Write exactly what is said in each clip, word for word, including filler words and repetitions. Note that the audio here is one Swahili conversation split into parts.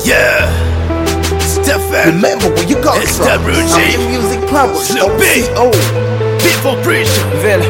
Yeah, Stephen. Remember where you got It's from. W G. Zambian Music Plumbers. Snoopy. O C O. People preach. Vela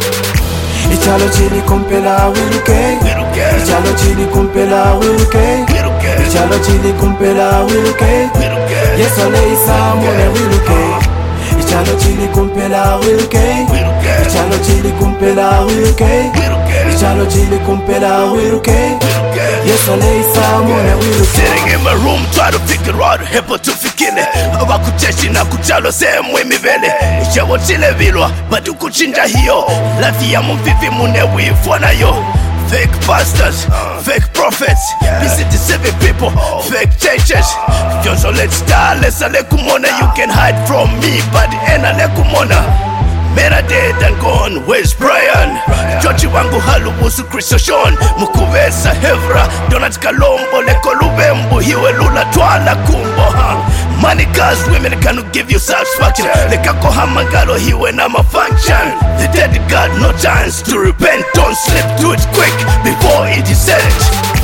Ichalo chini kumpela wiluke Wiluke. Ichalo chini kumpela wiluke Wiluke. Ichalo chini kumpela wiluke Wiluke. Yeso le isa mone wiluke Ichalo chini kumpela wiluke Wiluke. Ichalo chini kumpela wiluke Wiluke. Ichalo chini kumpela wiluke Yeso le isa mone wiluke. Sitting in my room try to figure out hepo tufikine abakucheshi na kuchalo sehemu imivele ichawo chile vilwa but ukuchinja hiyo lafi ya mvivi mune wifwa nayo. Fake pastors, fake prophets, busy deceiving people, fake churches. Jonzo let's start, let's kumona. You can hide from me, but ena le kumona. Mera dead and gone, where's Brian? Jochi wangu halu usu Kristo Sean Mukuvesa Hevra, Donat Kalombo Leko Lubembu, hiwe lula twala kumbo huh? Money cars, women cannot give you satisfaction. Lekako hamagalo hiwe na function. The dead got no chance to repent. Don't slip to it quick before it is said.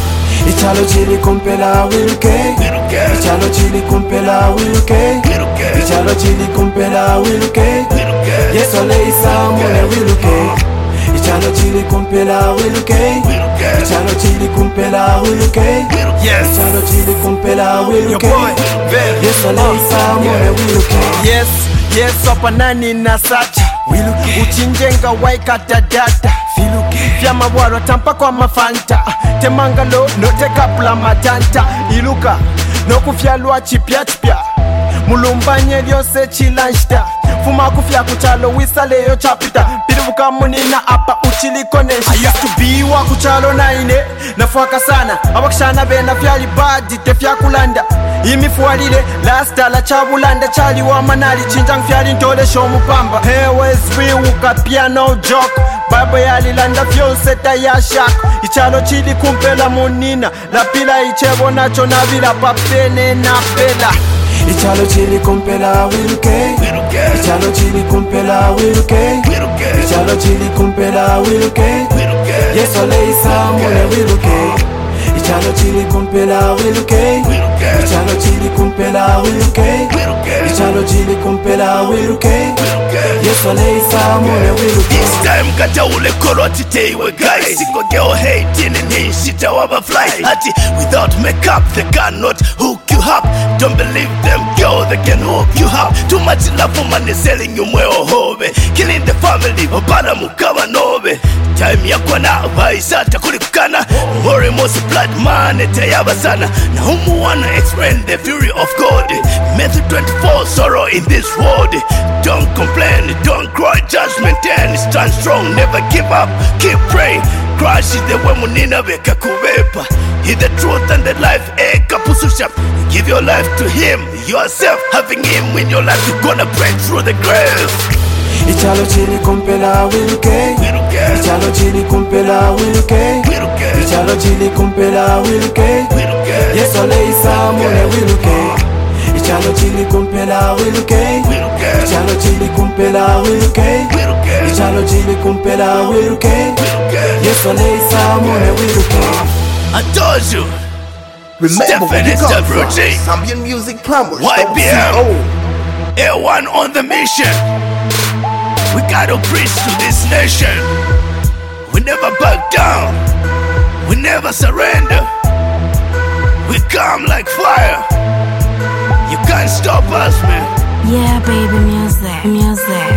Ichalo chini kumpela wiluke Wiluke. Ichalo chini kumpela wiluke Wiluke. Ichalo chini kumpela wiluke Wiluke. Yeso le isa mone wiluke Ichalo chini kumpela wiluke Wiluke. Ichalo chini kumpela wiluke Yes. Ichalo chini kumpela wiluke Your boy, Vela. Yeso le isa mone wiluke. Yes, yes, opa nani na sacha Wiluke. Uchinjenga waikata data Filuke. Fyama waro tampa kwa mafanta Temangalo no tekapula matanta Iluka no kufyalwa chipya chipya Mulumbanye lyose chilanshta Fuma kufya kuchalo wisaleyo chapita Pirivuka munina apa uchiliko neshita I used to be wa kuchalo naine Nafuaka sana Awakishana bena fyali badi te fyakulanda Imifualile lasta la chabulanda Chali wa manali chinjang fyali ntole shomu pamba Hewe zwi uka piano joke Babo yali landa fyo seta ya shako Ichalo chili kumpela munina La pila ichebo nacho na vila papene na pela Ichalo chini kumpela wiluke Wiluke. Ichalo chini kumpela wiluke Wiluke. Ichalo chini kumpela wiluke Wiluke. Yeso le isa mone wiluke Ichalo chini kumpela wiluke Wiluke. Ichalo chini kumpela wiluke Wiluke. Ichalo chini kumpela wiluke Wiluke. Yeso le isa mone wiluke. This time kata ule kolo titei we guys Siko geo hating in hii shita waba fly Ati without makeup they cannot hook you up. Don't believe them girl they can hook you up. Too much love for money selling you mweo hobe Killing the family obana mukawa nobe. Time yako na vaisata kulikana More most blood man etayaba sana Na humu wanna explain the fury of God. Matthew twenty-four sorrow in this world. Don't complain, don't cry, judgment and stand strong, never give up, keep praying. Christ is the way munina beka kuwepa. He the truth and the life, eka pususha. Give your life to him, yourself, having him in your life, you're gonna break through the grave. Ichalo chini kumpela wiluke Wiluke. Ichalo chini kumpela wiluke Wiluke. Ichalo chini kumpela wiluke Wiluke. Yeso le isa mone wiluke Ichalo chini kumpela wiluke Wiluke. Ichalo chini kumpela wiluke Wiluke. Ichalo chini kumpela wiluke Wiluke. Yeso le isa mone wiluke. I told you. Remember where Stephen you is got W from. G. Zambian Music Plumbers. Y B M. O C O. A one on the mission. We gotta preach to this nation. We never back down. We never surrender. We come like fire. You can't stop us, man. Yeah, baby, music, music.